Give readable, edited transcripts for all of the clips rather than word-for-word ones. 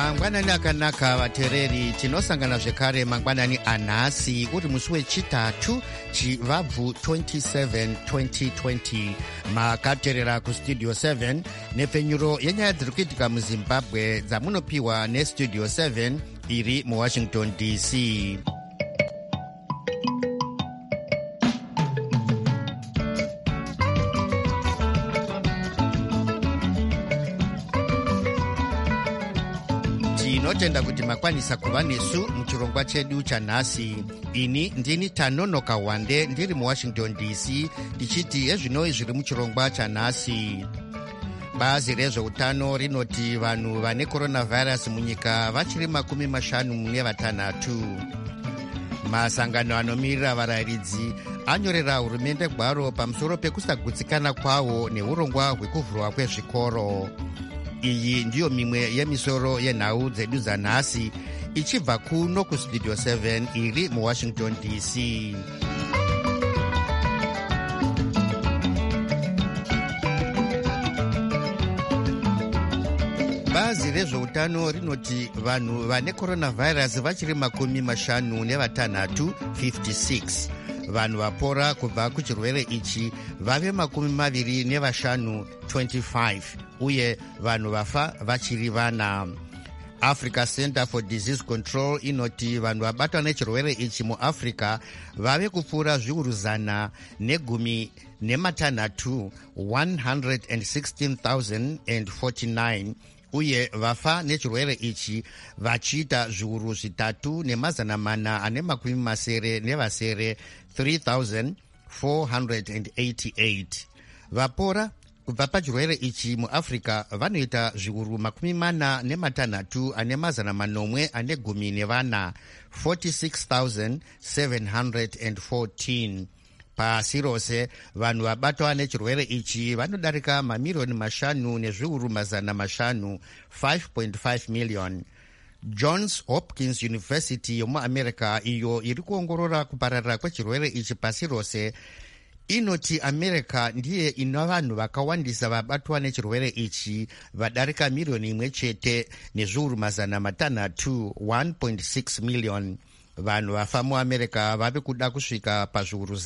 mangwanani akanaka vateereri, tinosangana zvekare mangwanani anhasi uri musi wechitatu chivabvu 27 2020. makateerera kustudio 7 nepfenyuro yenyaya dziri kuitika muzimbabwe dzamunopiwa nestudio 7 iri muwashington dc. tinotenda kuti makwanisa kuva nesu muchirongwa chedu chanhasi. ini ndini Tanonoka Wande ndiri muwashington dc tichiti ezvinoi zviri muchirongwa chanhasi. bazi rezveutano rinoti vanhu vane coronavirus munyika vachiri 56. masangano anomirira varayiridzi anyorera hurumende gwaro pamusoro pekusagutsikana kwavo neurongwa hwekuvhurwa kwezvikoro. iyi ndiyo mimwe yemisoro yenhau dzedu dzanhasi ichibva kuno kustudio 7 iri muwashington dc. bazi rezveutano rinoti vanhu vane coronavirus vachiri 56, 56. vanhu vapora kubva kuchirwere ichi vave 25, 25, uye vanhu vafa vachiri vana. Africa Center for Disease Control inoti vanhu vabatwa nechirwere ichi muafrica vave kupfuura zviuru 116,000, 116,049, uye vafa nechirwere ichi vachiita zviuru 3,487 3,488. vapora kubva pachirwere ichi muafrica vanoita zviuru 46,414 46,714. pasi rose vanhu vabatwa nechirwere ichi vanodarika mamirioni 5 nezviuru 500, 5.5 million. Johns Hopkins University yomuamerica iyo iri kuongorora kupararira kwechirwere ichi pasi rose inoti america ndiye ina vanhu vakawandisa vabatwa nechirwere ichi vadarika milioni 1 chete nezviuru 600, 1.6 million. vanhu vafa muamerica vave kuda kusvika pazviuru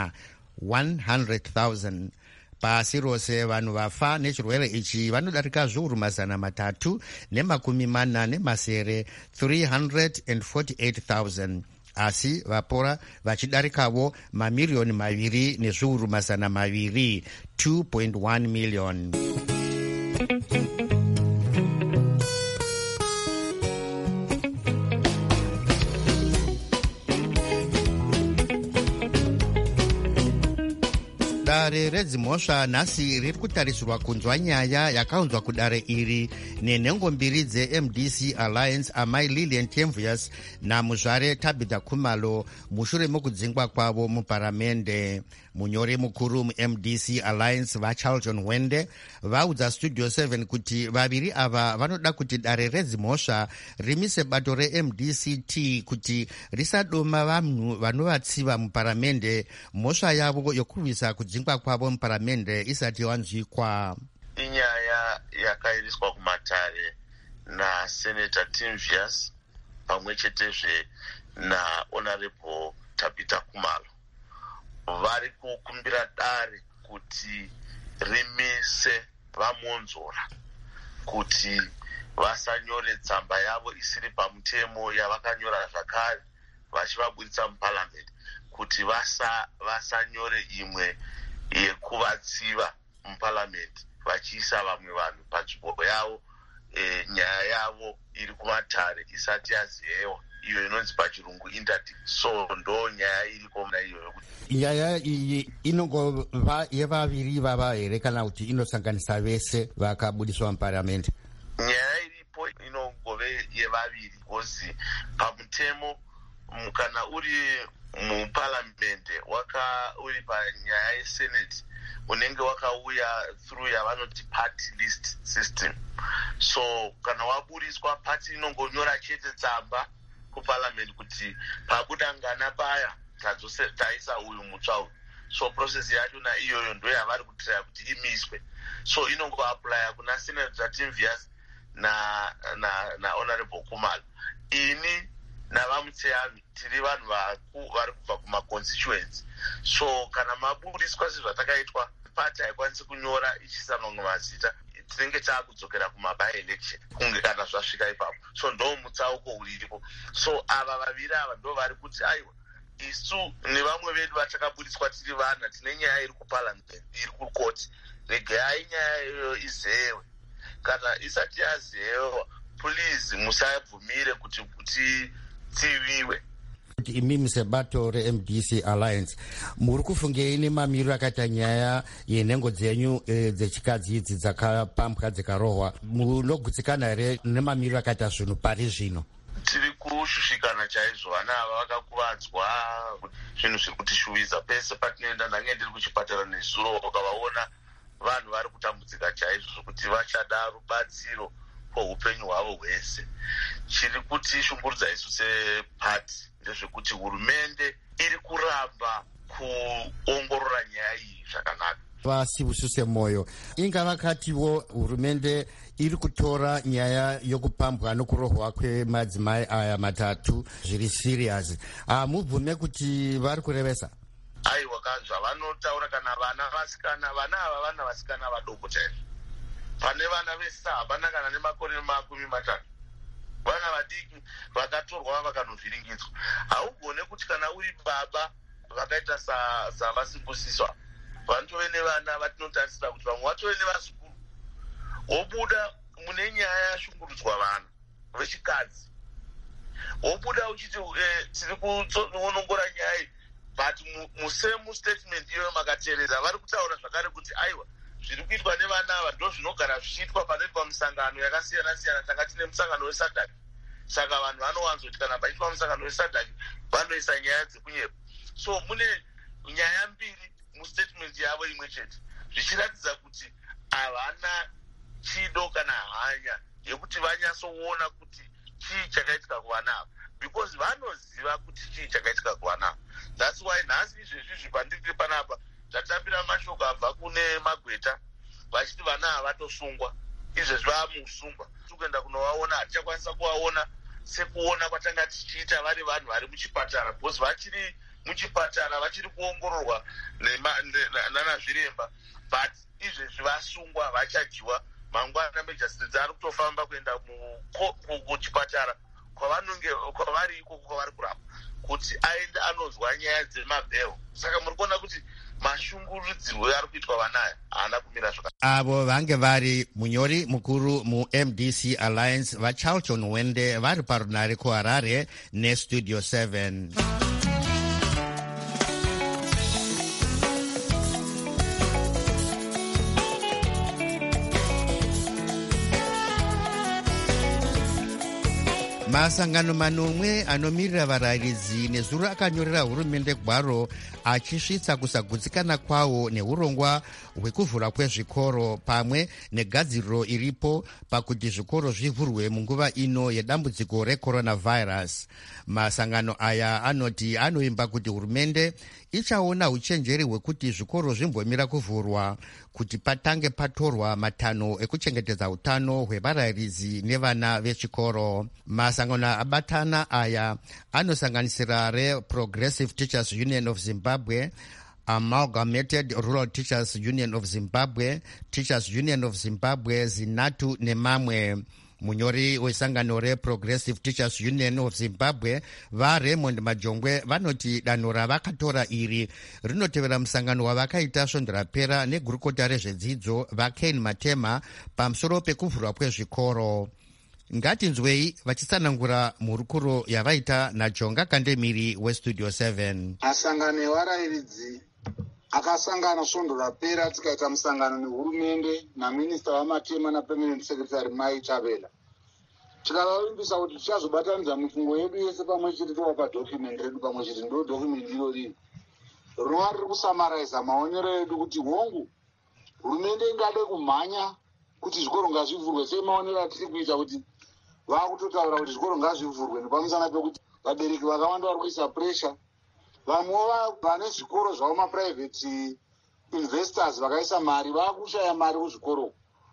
100,000. pasi rose vanhu vafa nechirwere ichi vanodarika zviuru 347, 348,000, asi vapora vachidarikavo mamirioni 2 nezviuru 200, 2.1 million. dare redzimhosva nhasi riri kutarisirwa kunzwa nyaya yakaunzwa kudare iri nenhengo mbiri dzeMDC Alliance amai Lilian Temvius namuzvare Tabitha Khumalo mushure mokudzingwa kwavo muparamende. munyori mukuru muMDC Alliance vaCharlton Wende vaudza Studio 7 kuti vaviri ava vanoda kuti dare redzimhosva rimise bato reMDCT kuti risadoma vanhu vanovatsiva muparamende mhosva yavo yokurwisa kudzingwa kwavo muparamende isati wanzwikwa. inyaya yakairiswa kumatare naSenator Temvius pamwe chetezve naHonorable Tabitha Khumalo. vari kukumbira dare kuti rimise vamonzora kuti vasanyore tsamba yavo isiri pamutemo yavakanyora zvakare vachivaburitsa muparliament, kuti vasanyore imwe yekuvatsiva muparliament vachiisa vamwe vanhu panzvimbo yavo, nyaya yavo iri kumatare isati yaziyewa, iyo inonzi pachirungu interdict. so ndo nyaya iriko mna iyoyo. nyaya iyi inongova yevaviri vava here kana kuti inosanganisa vese vakabudiswa muparliament? nyaya iripo inongove yevaviri, because pamutemo kana uri muparliament uri panyaya yesenate unenge wakauya through yavanoti party list system. so kana waburiswa party inongonyora chete tsamba kuparliament kuti pabuda ngana paya taisa uyu mutsva uyu. so process yacho na iyoyo ndo yavari kutiraya kuti imiswe. so inongoaplya kuna Senator Temvius nahonorable Khumalo. Ini navamutseami tiri vanhu vari kubva kumaconstituency, so kana maburiswa sezvatakaitwa pati haikwanisi kunyora ichisanwa mazita, tinenge taakudzokera kumaby-election kunge kana zvasvika ipapo. So ndo mutsauko uripo. So ava vaviri ava ndo vari kuti aiwa isu nevamwe vedu vatakaburiswa tiri vana tine nyaya iri kuparliament iri kukoti, regai nyaya iyoyo izewe. Kana isati yazewa, please musabvumire kuti tiviwe. Imi sebato reMDC Alliance muri kufungei nemamiriro akaita nyaya yenhengo dzenyu dzechikadzi idzi dzakapambwa dzikarohwa, munogutsikana here nemamiriro akaita zvinhu pari zvino? Tiri kushushikana chaizvo, vana ava vakakuvadzwa, zvinhu zviri kutishuviza pese patinoenda. Ndange ndiri kuchipatara nezuro ukavaona vanhu vari kutambudzika chaizvo zvokuti vachada rubatsiro kweupenyu hwavo hwese. Chiri kutishungurudza isu sepati ndezvekuti hurumende iri kuramba kuongorora nyaya iyi zvakanaka. Vasivususe moyo inga vakatiwo hurumende iri kutora nyaya yokupambwa nokurohwa kwemadzimai aya matatu zviri serious. Mubvume kuti vari kurevesa? Aiwa, kanzva vanotaura kana vana vasikana, vana ava vana vasikana vadoko chaizvo. Pane vana vese havana kana nemakore 30. Vana vadiki vakatorwa vakanovhiringidzwa. Haugone kuti kana uri baba vakaita savasimbusiswa vanotove nevana vatinotarisira kuti vamwe vatove nevazukuru. Wobuda mune nyaya yashungurudzwa vana vechikadzi, wobuda uchiti tiri kuonongora nyaya iyi, but musemu statement iyoyo makateerera vari kutaura zvakare kuti aiwa zviri kuitwa nevana ava ndo zvinogara zvichiitwa panoitwa misangano yakasiyana siyana. Tanga tine musangano wesadhaki, saka vanhu vanowanzoti kana paitwa musangano wesadhaki vanoisa nyaya dzekunyepa. So mune nyaya mbiri mustatement yavo imwe chete, zvichiratidza kuti havana chido kana hanya yekuti vanyatsoona kuti chii chakaitika kuvana ava, because vanoziva kuti chii chakaitika kuvana ava. That's why nhasi izvezvi pandiri panapa tatambira mashoko abva kune Magweta vachiti vana ava vatosungwa. Izvezvi vamusungwa, tikuenda kunovaona hatichakwanisa kuvaona sekuona kwatanga tichiita vari vanhu vari muchipatara, because vachiri muchipatara vachiri kuongororwa nanazviremba, but izvezvi vasungwa vachadyiwa. Mangwana majestri ari kutofamba kuenda kuchipatara kwavari iko kwavari kurapa kuti aende anozwa nyaya dzemabhero. Saka muri kuona kuti mashungurudzirwo ari kuitwa vanaya haana kumira zvakanaka. Avo vange vari munyori mukuru muMDC Alliance vaCharlton Wende vari parunare kuHarare neStudio 7. Masangano manomwe anomirira varayiridzi nezuro akanyorera hurumende gwaro achisvitsa kusagutsikana kwawo neurongwa hwekuvhura kwezvikoro pamwe negadziriro iripo pakuti zvikoro zvivhurwe munguva ino yedambudziko recoronavirus. Masangano aya anoti anoimba kuti hurumende ichaona uchenjeri hwekuti zvikoro zvimbomira kuvhurwa kuti patange patorwa matanho ekuchengetedza utano hwevarayiridzi nevana vechikoro. Masangano abatana aya anosanganisira reProgressive Teachers Union of Zimbabwe, Amalgamated Rural Teachers Union of Zimbabwe, Teachers Union of Zimbabwe, ZINATU nemamwe. Munyori wesangano reProgressive Teachers Union of Zimbabwe vaRaymond Majongwe vanoti danho ravakatora iri rinotevera musangano wavakaita svondo rapera negurukota rezvedzidzo vaKane Matema pamusoro pekuvhurwa kwezvikoro. Ngatinzwei vachitsanangura mhurukuro yavaita naJonga Kandemiri weStudio 7. Masangano evarayiridzi akasangana svondo rapera tikaita musangano nehurumende naminista wamatema napermanent secretary Mai Chavela. Tikavavimbisa kuti tichazobatanidza mifungo yedu yese pamwe chete tovapa document redu pamwe chete ndo document iro riri rinova riri kusamaraiza maonero edu kuti hongu hurumende ingade kumhanya kuti zvikoro ngazvivhurwe semaonero atiri kuita kuti vakutotaura kuti zvikoro ngazvivhurwe nepamusana pekuti vabereki vakawanda vari kuisa pressure. Vamwe vane zvikoro zvavo maprivate investors vakaisa mari vakushaya mari kuzvikoro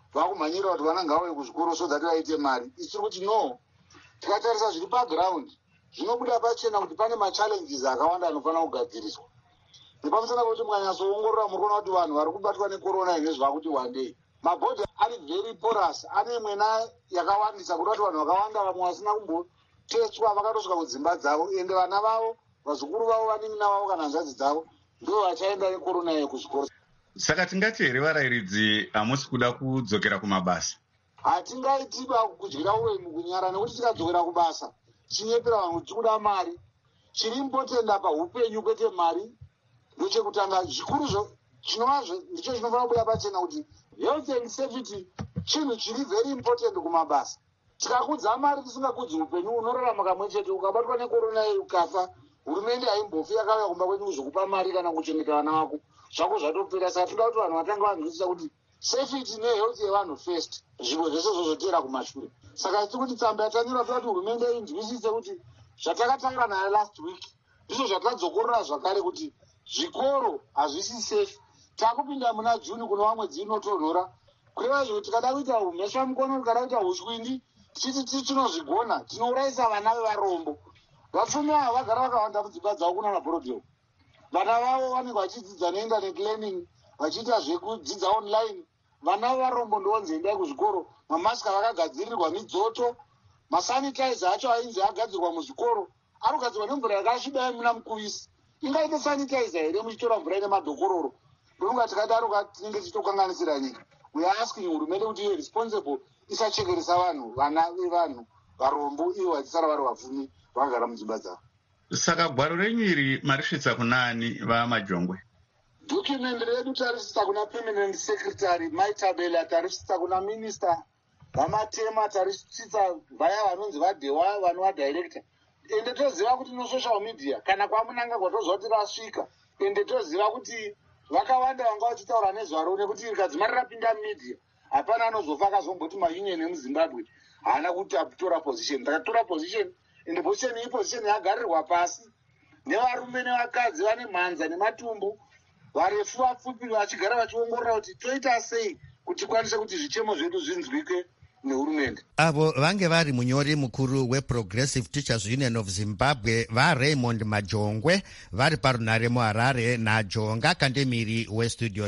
vakumhanyira kuti vana ngavauye kuzvikoro so that vaite mari. Ichiri kuti no, tikatarisa zviri paground zvinobuda pachena kuti pane machallenges akawanda anofanira kugadziriswa. Nepamusana kuti mukanyatsoongorora muri kuona kuti vanhu vari kubatwa nekorona ine zviva kuti wandei. Mabhodhi ari very porous, ane mwena yakawandisa kuda kuti vanhu vakawanda vamwe vasina kumboteswa vakatosvika kudzimba dzavo, ende vana vavo vazukuru vavo vanin'ina vavo kana hanzvadzi dzavo ndo vachaenda nekorona iyo kuzvikoro. Saka tingati here varairidzi hamusi kuda kudzokera kumabasa? Hatingaitiba kudyira uremu kunyara, nekuti tikadzokera kubasa chinyepera vanhu tikuda mari. Chiri important apa upenyu kwete mari. Ndochekutanga zvikuru chinova ndicho chinofanira kubuda pachena kuti health and safety chinhu chiri very important kumabasa. Tikakudza mari tisingakudzi upenyu unorarama kamwe chete, ukabatwa nekorona iyo ukafa, hurumende haimbofi yakauya kumba kwenyu kuzokupa mari kana kuchengeta vana vako, zvako zvatopera. Saka toda kuti vanhu vatanga vanzwisisa kuti safety nehealth yevanhu first, zvinhu zvese zvozotera kumashure. Saka tiri kuti tsamba yatanyora toda kuti hurumende inzwisise kuti zvatakataura nayo last week ndizvo zvatadzokorora zvakare, kuti zvikoro hazvisi safe. Takupinda muna Juni kunova mwedzi inotonhora, kureva izvo tikada kuita umhesva mukono, tikada kuita ushwindi, tichiti tinozvigona, tinourayisa vana vevarombo. Vapfumi ava vagara vakawanda mudzimba dzavo kuna mabhorodhero. Vana vavo vanenge vachidzidza neinternet learning, vachiita zvekudzidza online. Vana vevarombo ndovonzi endai kuzvikoro. Mamasika vakagadzirirwa midzoto, masanitizer acho ainzi agadzirwa muzvikoro ari kugadzirwa nemvura yakasviba muna mukuvisi. Ingaite sanitizer here muchitora mvura ine madhokororo? Ndonga tikadaro tinenge tichitokanganisira nyika. We are asking hurumende kuti ive responsible isachekeresa vanhu, vana vevanhu varombo, ivo vachisara vari vapfumi vakagara mudzimba dzavo. Saka gwaro renyu iri marisvitsa kunani vaMajongwe? Document redu tarisvitsa kuna permanent secretary Maitabela, tarisvitsa kuna minister vamatema, tarisvitsa vaya vanonzi vadewa vanova director. Ende toziva kuti no social media kana kwamunanga kwatoziva kuti rasvika, ende toziva kuti vakawanda vanga vachitaura nezvaro, nekuti rikadzima rapinda media hapana anozofa akazomboti maunion emuZimbabwe haana kuti atora position. Takatora position, ende position iyi position yagarirwa pasi nevarume nevakadzi vane mhanza nematumbu, varefu vapfupi, vachigara vachiongorora kuti toita sei kuti tikwanise kuti zvichemo zvedu zvinzwike nehurumende. Avo vange vari munyori mukuru weProgressive Teachers Union of Zimbabwe vaRaymond Majongwe vari parunare muHarare naJonga Kandemiri weStudio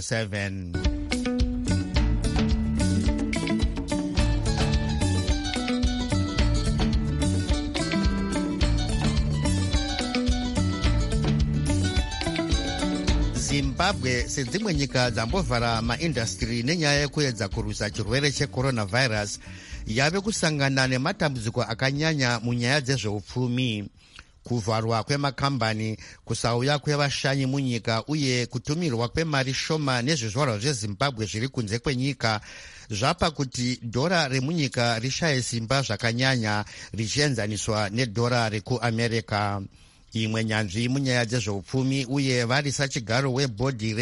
7. Zimbabwe sedzimwe nyika dzambovhara maindastri nenyaya yekuedza kurwisa chirwere checoronavirus yave kusangana nematambudziko akanyanya munyaya dzezveupfumi. Kuvharwa kwemakambani, kusauya kwevashanyi munyika uye kutumirwa kwemari shoma nezvizvarwa zveZimbabwe zviri kunze kwenyika zvapa kuti dhora remunyika rishaye simba zvakanyanya richienzaniswa nedhora rekuAmerica. Imwe nyanzvi munyaya dzezveupfumi uye vari sachigaro webhodhi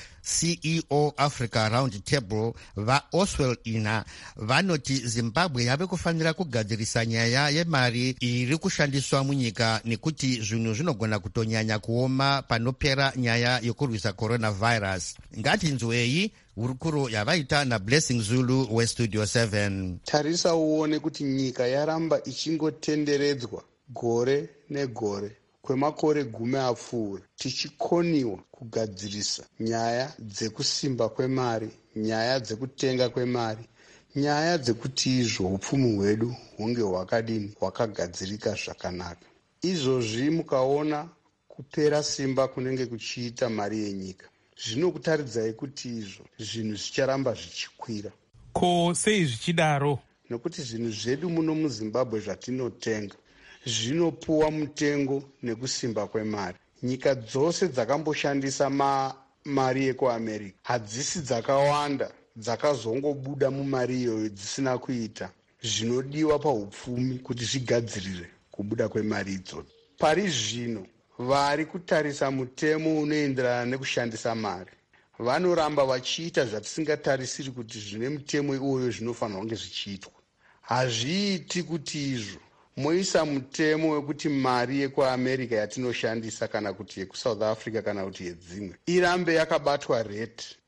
reCEO Africa Round Table vaOswell Ina vanoti Zimbabwe yave kufanira kugadzirisa nyaya yemari iri kushandiswa munyika nekuti zvinhu zvinogona kutonyanya kuoma panopera nyaya yokurwisa coronavirus. Ngatinzwei hurukuro yavaita naBlessing Zulu weStudio 7. Tarisa uone kuti nyika yaramba ichingotenderedzwa gore negore kwemakore 10 apfuura tichikoniwa kugadzirisa nyaya dzekusimba kwemari, nyaya dzekutenga kwemari, nyaya dzekuti izvo upfumi hwedu hunge hwakadini hwakagadzirika zvakanaka. Izvozvi mukaona kupera simba kunenge kuchiita mari yenyika, zvinokutaridzai kuti izvo zvinhu zvicharamba zvichikwira. Ko sei zvichidaro? Nokuti zvinhu zvedu muno muZimbabwe zvatinotenga zvinopuwa mutengo nekusimba kwemari. Nyika dzose dzakamboshandisa mari yekuAmerica hadzisi dzakawanda dzakazongobuda mumari iyoyo dzisina kuita zvinodiwa paupfumi kuti zvigadzirire kubuda kwemari idzodzo. Pari zvino vari kutarisa mutemo unoenderana nekushandisa mari vanoramba vachiita zvatisingatarisiri kuti zvine mutemo iwoyo zvinofanirwa kunge zvichiitwa. Hazviiti kuti izvo moisa mutemo wekuti mari yekuAmerica yatinoshandisa kana kuti yekuSouth Africa kana kuti yedzimwe irambe yakabatwa rate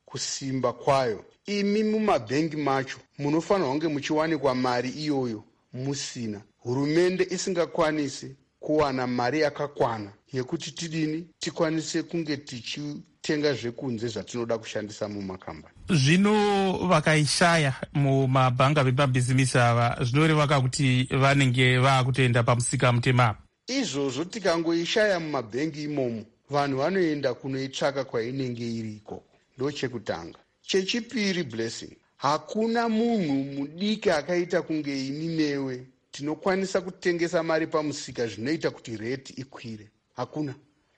kusimba kwayo. Imi mumabhengi macho munofanirwa kunge muchiwanikwa mari iyoyo musina. Hurumende isingakwanisi kuwana mari yakakwana yekuti tikwanise kunge tichitenga zvekunze zvatinoda kushandisa mumakambani. Zvino vakaishaya mumabhanga vemabhizimisi ava zvinoreva kuti vanenge vakutoenda pamusika mutema. Izvozvo tikangoishaya mumabhengi imomo, vanhu vanoenda kunoitsvaka kwainenge iriko. Ndo chekutanga. Chechipiri, Blessing, hakuna munhu mudiki akaita kunge ini newe tinokwanisa kutengesa mari pamusika zvinoita kuti rate ikwire. Hakuna.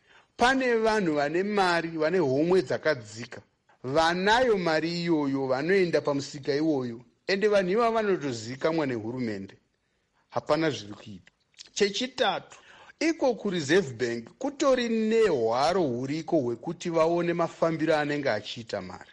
Pane vanhu vane mari, vane homwe dzakadzika, vanayo mari iyoyo, vanoenda pamusika iwoyo, ende vanhu iva vanotozikamwa nehurumende. Hapana zviri kuita. Chechitatu, iko kureserve bank kutori nehwaro huriko hwekuti vaone mafambiro anenge achiita mari.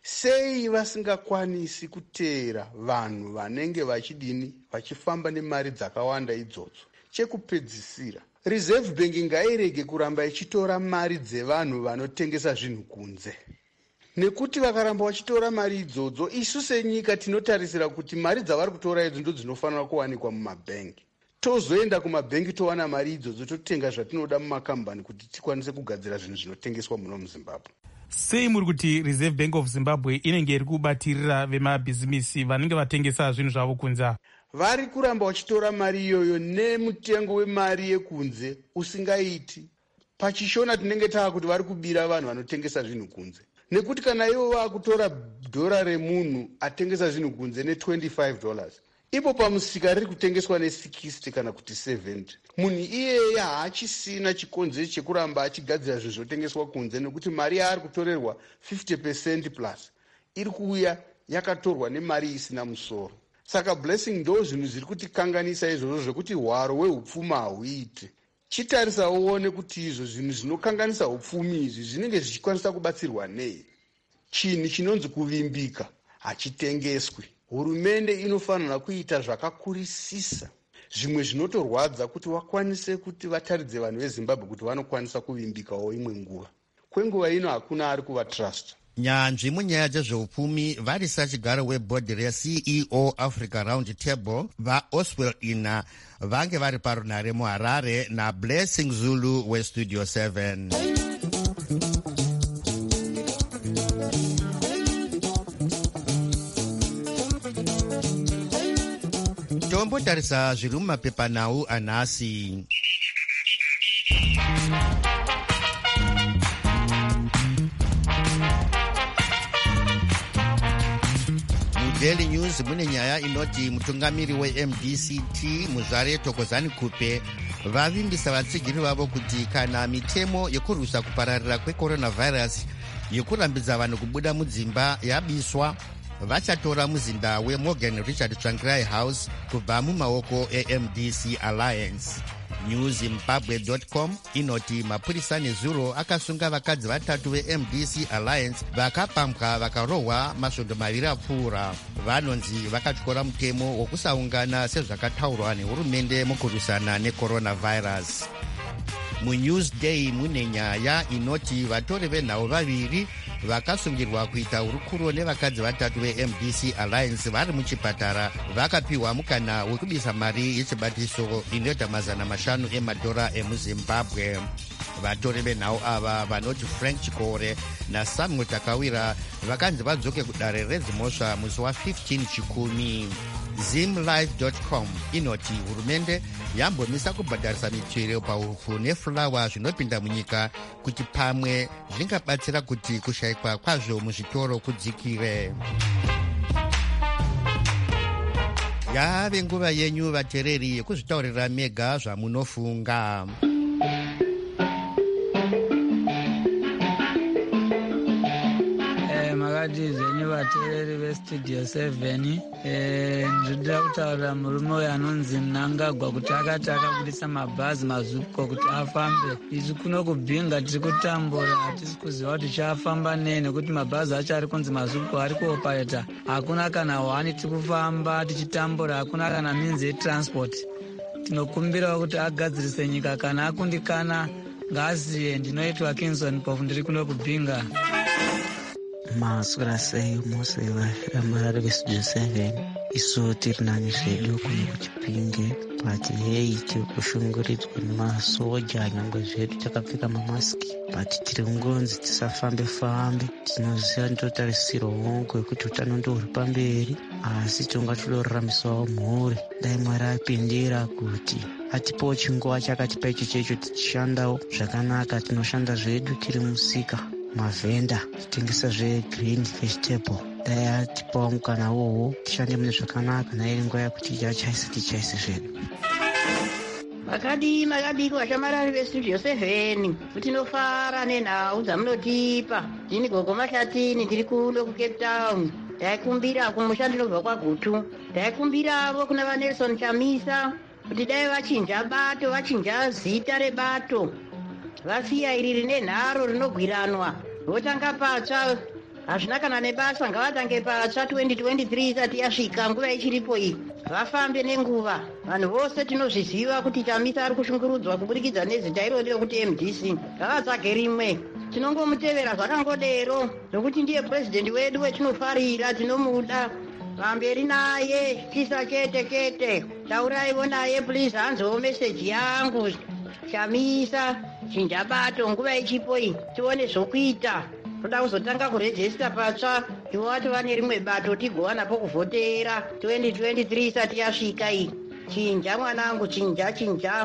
Sei vasingakwanisi kuteera vanhu vanenge vachifamba nemari dzakawanda idzodzo? Chekupedzisira, reserve bank ngairege kuramba ichitora mari dzevanhu vanotengesa zvinhu kunze. Nekuti vakaramba vachitora mari idzodzo, isu senyika tinotarisira kuti mari dzavari kutora idzo ndo dzinofanira kuwanikwa mumabhengi. Tozoenda kumabhengi towana mari idzodzo totenga zvatinoda mumakambani kuti tikwanise kugadzira zvinhu zvinotengeswa muno muZimbabwe. Sei muri kuti Reserve Bank of Zimbabwe inenge iri kubatirira vemabhizimisi vanenge vatengesa zvinhu zvavo kunze? Vari kuramba vachitora mari iyoyo nemutengo wemari yekunze usingaiti. Pachishona tinenge taa kuti vari kubira vanhu vanotengesa zvinhu kunze. Nekuti kana ivo vakutora dhora remunhu atengesa zvinhu kunze ne$25, ipo pamusika riri kutengeswa ne60 kana kuti 70. Munhu iyeye haachisina chikonzero chekuramba achigadzira zvinhu zvotengeswa kunze, nekuti mari yaari kutorerwa 50% plus iri kuuya yakatorwa nemari isina musoro. Saka Blessing, ndo zvinhu zviri kutikanganisa izvozvo zvekuti hwaro hwehupfumi hauite. Chitarisa uone kuti izvo zvinhu zvinokanganisa hupfumi izvi zvinenge zvichikwanisa kubatsirwa nei. Chinhu chinonzi kuvimbika hachitengeswi. Hurumende inofanira kuita zvakakurisisa, zvimwe zvinotorwadza kuti vakwanise kuti vataridze vanhu veZimbabwe kuti vanokwanisa kuvimbikawo imwe nguva. Kwenguva ino hakuna ari kuvatrust. Nyanzvi munyaya dzezveupfumi vari sachigaro webhodhi reCEO Africa Round Table vaOswell Ina vange vari parunhare muHarare naBlessing Zulu weStudio 7. Tombotarisa zviri mumapepanhau anhasi. Daily News mune nyaya inoti mutungamiri weMDCT Muzvare Thokozani Kupe vavimbisa vatsigiri vavo kuti kana mitemo yekurwisa kupararira kwecoronavirus yekurambidza vanhu kubuda mudzimba yabiswa, vachatora muzinda weMorgan Richard Tsvangirai House kubva mumaoko eMDC Alliance. NewZimbabwe.com inoti mapurisa nezuro akasunga vakadzi 3 veMDC Alliance vakapambwa vakarohwa masvondo 2 apfuura. Vanonzi vakatyora mutemo wokusaungana sezvakataurwa nehurumende mukurwisana necoronavirus. MuNewsDay mune nyaya inoti vatori venhau 2 vakasungirwa kuita hurukuro nevakadzi 3 veMDC Alliance vari muchipatara vakapiwa mukana wekubisa mari yechibatiso inoita $500 emadhora emuZimbabwe. Vatori venhau ava vanoti Frank Chikore naSamuel Takawira vakanzi vadzoke kudare redzimhosva musi wa15 Chikumi. Zimlife.com inoti hurumende yambomisa kubhadharisa michero paupfu nefulawa zvinopinda munyika kuti pamwe zvingabatsira kuti kushayikwa kwazvo muzvitoro kudzikire. Yave nguva yenyu vateereri yekuzvitaurira mega zvamunofunga. Makati zvenyu vateereri veStudio 7, ndinoda kutaurira murume uyo anonzi Mnangagwa kuti akati akabudisa mabhazi mazvuko kuti afambe. Isu kuno kubhinga tiri kutambura, hatisi kuziva kuti tichafamba nei nekuti mabhazi acho ari kunzi mazvuko ari kuopareta. Hakuna kana hwani tiri kufamba tichitambura, hakuna kana minzi yetransport. Tinokumbirawo kuti agadzirise nyika, kana akundikana ngaziye. Ndinoitwa Kingston Pofu, ndiri kuno kubhinga. maswera sei mose vamarari vestudio 7 isu tiri nani zvedu kuno kuchipinge but hei tiri kushunguridzwa nemasoja nyangwe zvedu takapfeka mamasiki but tiri kungonzi tisafambe tinoziva ndotarisirwa hongu yekuti utano ndohuri pamberi asi tonga todoraramisawo mhuri. Dai Mwari apindira kuti atipowo chinguva chakatipa icho checho tichishandawo zvakanaka. Tinoshanda zvedu tiri musika mavhenda titengesa zvegreen vegetable. Dai atipawo mukana wowo tishande mune zvakanaka nairi nguva yakuti tichaise zvedu. makadii vashamarari vestudio 7 kuti nofara nenhau dzamunotipa. ndini gogo Mahlatini ndiri kuno kucape town. ndaikumbira kumushando inobva kwagutu. ndaikumbiravo kuna vaNelson Chamisa kuti dai vachinja bato, vachinja zita rebato, vasiya iri rine nharo rinogwiranwa votanga patsva. hazvina kana nebasa, ngavatange patsva 2023 isati yasvika nguva ichiripo iyi. vafambe nenguva. vanhu vose tinozviziva kuti Chamisa ari kushungurudzwa kuburikidza nezita irori rekuti MDC. ngavadzage rimwe. tinongomutevera zvakangodero nokuti ndiye purezidendi wedu wetinofarira, tinomuda. pamberi naye tisa kete. tauraivo naye please, hanzowo meseji yangu. Chamisa chinja bato nguva ichipo iyi tione zvokuita. toda kuzotanga kurejesta patsva ivo vati vane rimwe bato tigowana pokuvhotera 2023 isati yasvika iyi. chinja mwanangu, chinja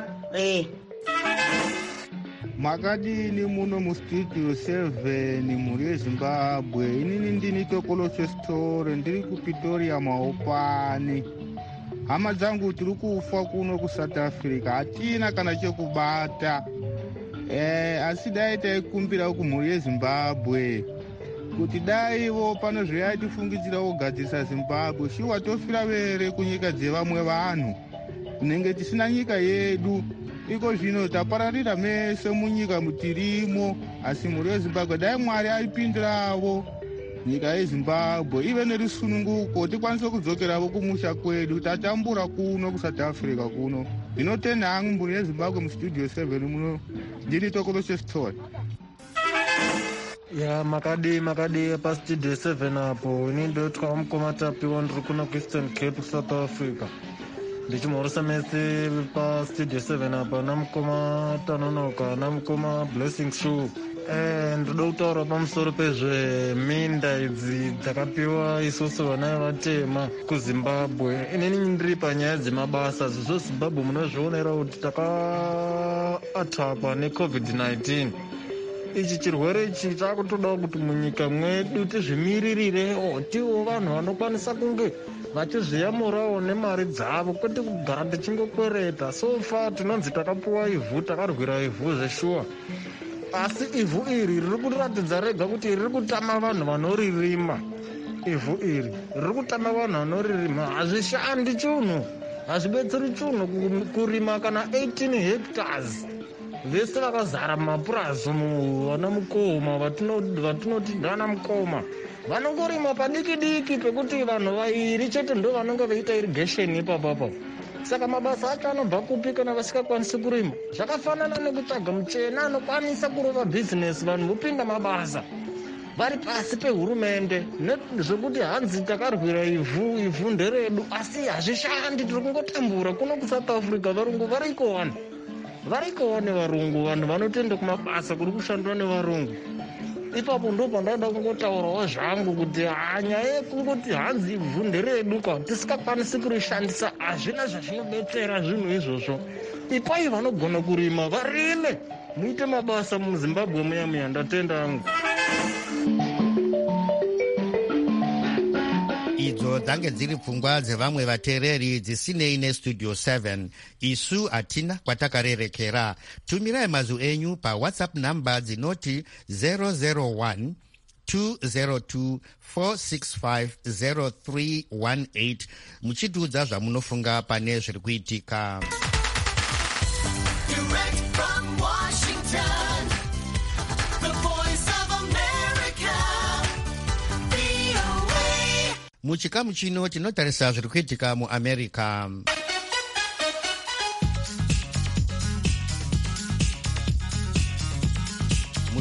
makadini muno mustudio 7 mhuri yezimbabwe. inini ndini Tokoloche Story ndiri kuPretoria Maopani. hama dzangu tiri kufa kuno kuSouth Africa, hatina kana chekubata. asi dai taikumbira kumhuri yezimbabwe kuti daivo pano zvayatifungidzira kugadzirisa Zimbabwe shiwa tofira vere kunyika dzevamwe vanhu kunenge tisina nyika yedu. iko zvino tapararira mese munyika mutirimo, asi mhuri yezimbabwe dai Mwari aipindiravo nyika yezimbabwe ive nerisununguko tikwanise kudzokeravo kumusha kwedu. tatambura kuno kuSouth Africa kuno. ndinotenda hangu mhuri yezimbabwe mustudio 7 muno. ndini Tokoloche Story. ya makadi pastudio 7 apo. ini ndotwa mukoma tapiwa ndiri kuno kuEastern Cape South Africa. ndichimhoresa mese pastudio 7 apa namukoma Tanonoka namukoma Blessing Show. ndoda kutaura pamusoro pezveminda idzi dzakapiwa isusu vana vatema kuZimbabwe. inini ndiri panyaya dzemabasa. zveZimbabwe munozvionera kuti takaatakwa neCovid-19. ichi chirwere ichi chakutoda kuti munyika mwedu tizvimiririre, tiwo vanhu vanokwanisa kunge vachizviyamurawo nemari dzavo, kwete kugara tichingokwereta. sofa tinonzi takapiwa ivhu, takarwira ivhu zveshuwa, asi ivhu iri riri kuratidza rega kuti riri kutama vanhu vanoririma. ivhu iri riri kutama vanhu vanoririma. hazvishandi chinhu, hazvibetseri chinhu kurima kana 18 hectares. vese vakazara mumapurazi vana mukoma vatinoti ndana mukoma vanongorima padiki pekuti vanhu vairi chete ndo vanonge veita irrigation ipapapa. saka mabasa acho anobva kupi kana vasikakwanisi kurima? zvakafanana nekutsvaga muchena anokwanisa kurova bhizinesi. vanhu vopinda mabasa vari pasi pehurumende zvekuti hanzi takarwira ivhu nderedu, asi hazvishandi. tiri kungotambura kuno kuSouth Africa. varungu varikowane varungu, vanhu vanotenda kumabasa kuri kushandwa nevarungu. ipapo ndo pandada kungotaurawo zvangu kuti nyaya yekungoti hanzi ivhu nderedu kwa tisikakwanisi kurishandisa hazvina zvazvinobetsera zvinhu izvozvo. ipai vanogona kurima varime, muite mabasa muZimbabwe muya. ndatenda hangu. idzo dzange dziri pfungwa dzevamwe vateereri dzisinei nestudio 7. isu hatina kwatakarerekera. tumirai mazwi enyu pawhatsapp namba dzinoti 001 202 465 0318 muchitiudza zvamunofunga pane zviri kuitika. muchikamu chino tinotarisa zviri kuitika muAmerica.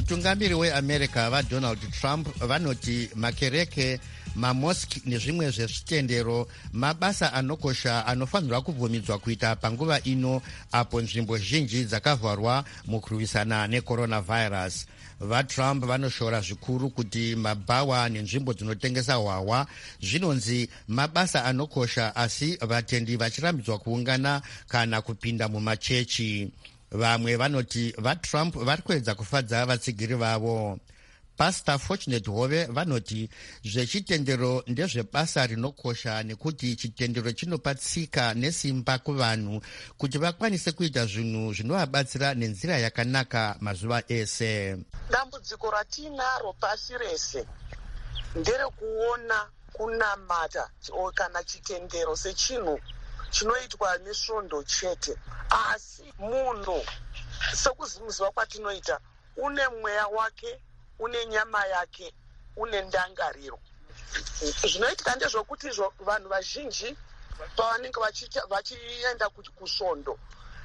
mutungamiri weamerica vadonald trump vanoti makereke, mamoski nezvimwe zvezvitendero mabasa anokosha anofanirwa kubvumidzwa kuita panguva ino apo nzvimbo zhinji dzakavharwa mukurwisana necoronavirus. VaTrump vanoshora zvikuru kuti mabhawa nenzvimbo dzinotengesa hwahwa zvinonzi mabasa anokosha, asi vatendi vachirambidzwa kuungana kana kupinda mumachechi. Vamwe vanoti vaTrump vari kuedza kufadza vatsigiri vavo. Pastor Fortunate Hove vanoti zvechitendero ndezvebasa rinokosha nekuti chitendero chinopa tsika nesimba kuvanhu kuti vakwanise kuita zvinhu zvinovabatsira nenzira yakanaka mazuva ese. Dambudziko ratinaro pasi rese nderekuona kunamata kana chitendero sechinhu chinoitwa nesvondo chete, asi munhu sekuzimuziva kwatinoita une mweya wake, une nyama yake, une ndangariro. Zvinoitika ndezvokuti vanhu vazhinji pavanenge vachienda kusvondo,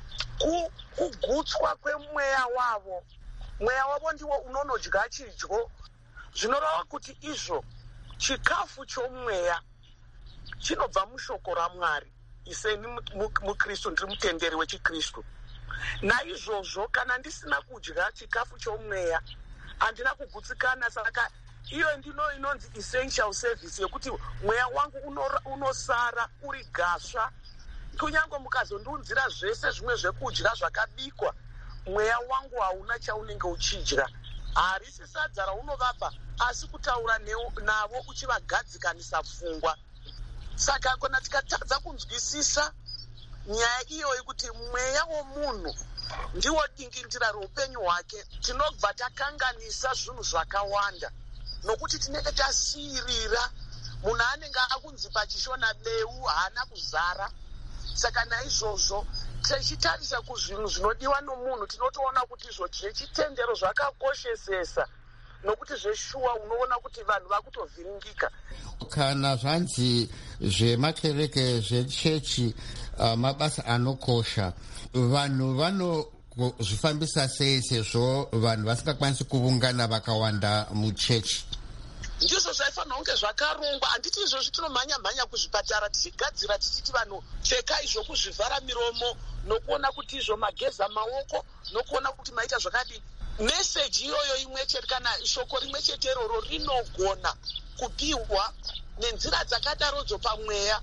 kugutswa kwemweya wavo, mweya wavo ndiwo unonodya chidyo, zvinoreva kuti izvo chikafu chomweya chinobva mushoko raMwari. Iseni mukristu, ndiri mutenderi wechikristu. Naizvozvo kana ndisina kudya chikafu chomweya handina kugutsikana, saka iyo ndino inonzi essential service yekuti mweya wangu unosara uri gasva. Kunyange mukazondiunzira zvese zvimwe zvekudya zvakabikwa, mweya wangu hauna chaunenge uchidya. Harisi sadza raunovapa, asi kutaura navo uchivagadzikanisa pfungwa. Saka kana tikatadza kunzwisisa nyaya iyo yekuti mweya womunhu ndiwo dingindira roupenyu hwake, tinobva takanganisa zvinhu zvakawanda, nokuti tinenge tasiyirira munhu anenge akunzi pachishona beu haana kuzara. Saka naizvozvo tichitarisa kuzvinhu zvinodiwa nomunhu tinotoona kuti izvo zvechitendero zvakakoshesesa, nokuti zveshuwa unoona kuti vanhu vakutovhiringika. Kana zvanzi zvemakereke zvechechi mabasa anokosha, vanhu vanozvifambisa sei sezvo vanhu vasingakwanisi kuungana vakawanda muchechi? Ndizvo zvaifanira kunge zvakarongwa. Handiti izvozvi tinomhanya-mhanya kuzvipatara tichigadzira tichiti vanhu pfekai zvokuzvivhara miromo, nokuona kuti izvo mageza maoko, nokuona kuti maita zvakadii. Meseji iyoyo imwe chete kana shoko rimwe chete iroro rinogona kupiwa nenzira dzakadarodzo pamweya.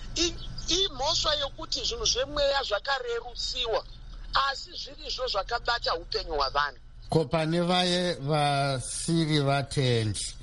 Imhosva yokuti zvinhu zvemweya zvakarerutsiwa, asi zvirizvo zvakabata upenyu hwavanhu. Ko pane vaye vasiri vatendi,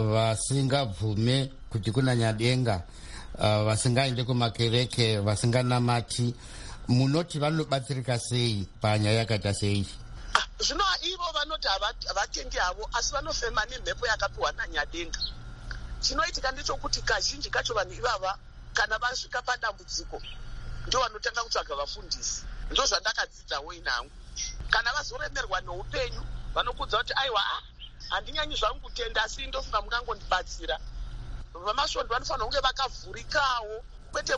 vasingabvume kuti kunanyadenga, vasingaende kumakereke, vasinganamati, munoti vanobatsirika sei panyaya yakaita sei? Zvino ivo vanoti havatendi havo, asi vanofema nemhepo yakapiwa naNyadenga. Chinoitika ndechekuti kazhinji kacho vanhu ivava kana vasvika padambudziko ndio vanotanga kutsvaga vafundisi. Ndo zvandakadzidzawo inangu. Kana vazoremerwa neupenyu vanokudza kuti aiwa handinyanyi zvangu kutenda, asi ndofunga mungangondibatsira. Vamasvondo vanofanira kunge vakavhurikawo, kwete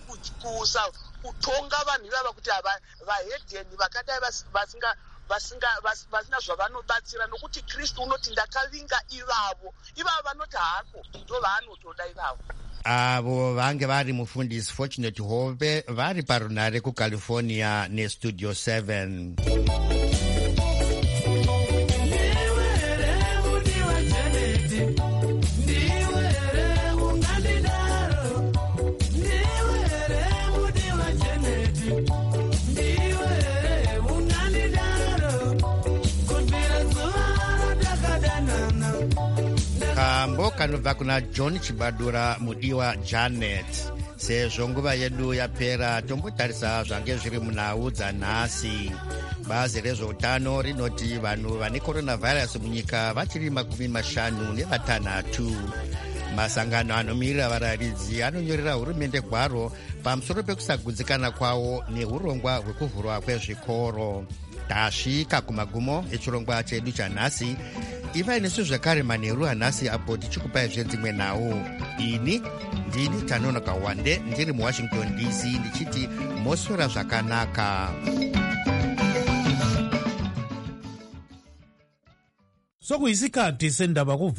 kutonga vanhu ivava kuti vahedheni vakadai vasina zvavanobatsira, nokuti Kristu unoti ndakavinga ivavo vanoti hako ndo vaanotoda ivavo. Avo vange vari mufundisi Fortunate Hove vari parunare kuCalifornia neStudio 7. Kanobva kuna John Chibadura mudiwa Janet. Sezvo nguva yedu yapera, tombotarisa zvange zviri munhau dzanhasi. Bazi rezveutano rinoti vanhu vane coronavirus munyika vachiri 56. Masangano anomirira vararidzi anonyorera hurumende gwaro pamusoro pekusagutsikana kwawo neurongwa hwekuvhurwa kwezvikoro. Tasvika kumagumo echirongwa chedu chanhasi. Iva inesu zvakare manheru anhasi apo tichikupai zvedzimwe nhau. Ini ndini Tanonoka Wande ndiri muWashington DC ndichiti moswera zvakanaka. sokuyisikhathi sendaba